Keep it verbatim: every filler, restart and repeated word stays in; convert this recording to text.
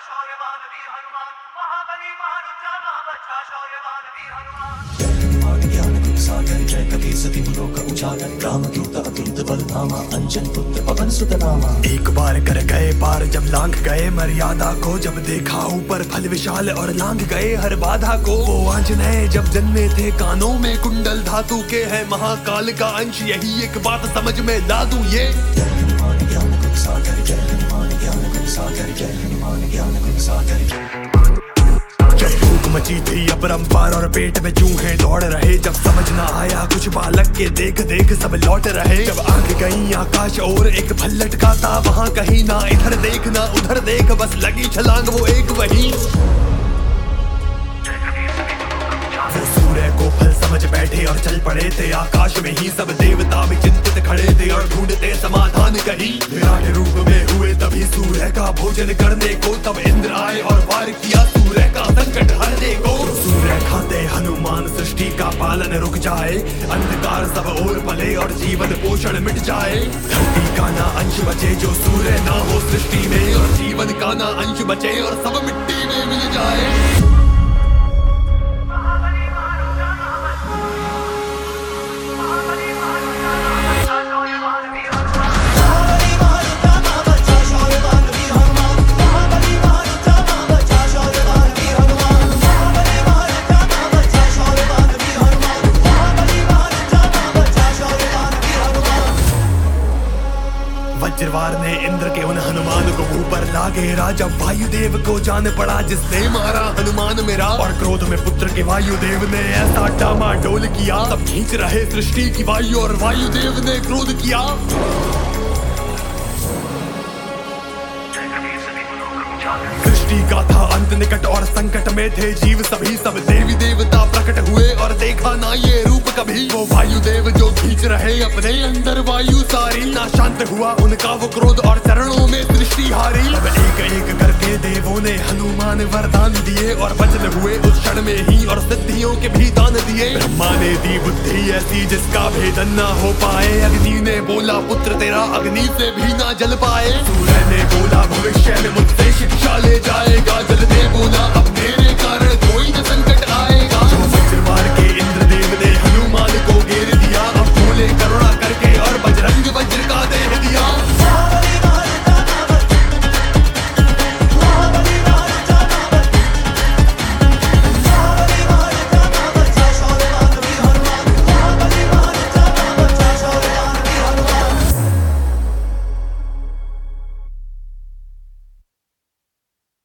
शौर्यवान वीर हनुमान, महाबली महारुद्र महाबच्छा शौर्यवान वीर हनुमान। हनुमान ज्ञान गुण सागर, जय कपी सती मुलों का उजागर, रामदूत अतुलित बल धामा, अंजन पुत्र पवन सुत नामा। एक बार कर गए पार जब लांघ गए मर्यादा को, जब देखा ऊपर फल विशाल और लांघ गए हर बाधा को। वो आंजनेय जब जन्मे थे कानों में कुंडल धातु के, है महाकाल का अंश यही एक बात समझ में ला दूं ये। जय हनुमान ज्ञान गुण सागर, जय हनुमान ज्ञान गुण सागर, जय हनुमान ज्ञान गुण सागर। जब भूख मची थी अपरंपार और पेट में चूहे दौड़ रहे, जब समझ ना आया कुछ बालक के देख देख सब लौट रहे। जब आंख गई आकाश और एक फल लटका था वहाँ कहीं, ना इधर देख ना उधर देख, बस लगी छलांग वो एक वही। वो सूर्य को फल समझ बैठे और चल पड़े थे आकाश में ही, सब देवता भी चिंतित खड़े थे और ढूंढते समाधान कहीं। विराट रूप में हुए तभी सूर्य का भोजन करने को, तब इंद्र आए और वार किया सूर्य का संकट हरने को। सूर्य खाते हनुमान सृष्टि का पालन रुक जाए, अंधकार सब ओर पले और जीवन पोषण मिट जाए। धरती का ना अंश बचे जो सूर्य ना हो सृष्टि में, और जीवन का ना अंश बचे और सब मिट्टी में मिल जाए। वज्रवार ने इंद्र के उन हनुमान को ऊपर लागे, राजा वायुदेव को जान पड़ा जिसने मारा हनुमान मेरा। और क्रोध में पुत्र के वायुदेव ने ऐसा डामाडोल किया, सब खींच रहे सृष्टि की वायु और वायुदेव ने क्रोध किया। सृष्टि का था अंत निकट और संकट में थे जीव सभी, सब देवी देवता प्रकट हुए और देखा ना ये रूप कभी। वो वायुदेव जो खींच रहे अपने अंदर वायु सारी, ना शांत हुआ उनका वो क्रोध और चरणों में सृष्टि हारी। अब एक एक करके देवों ने हनुमान वरदान दिए, और वचन हुए उस क्षण में ही और सिद्धियों के भी दान दिए। ब्रह्मा ने दी बुद्धि ऐसी जिसका भेदन ना हो पाए, अग्नि ने बोला पुत्र तेरा अग्नि से भी ना जल पाए। सूर्य ने बोला भविष्य में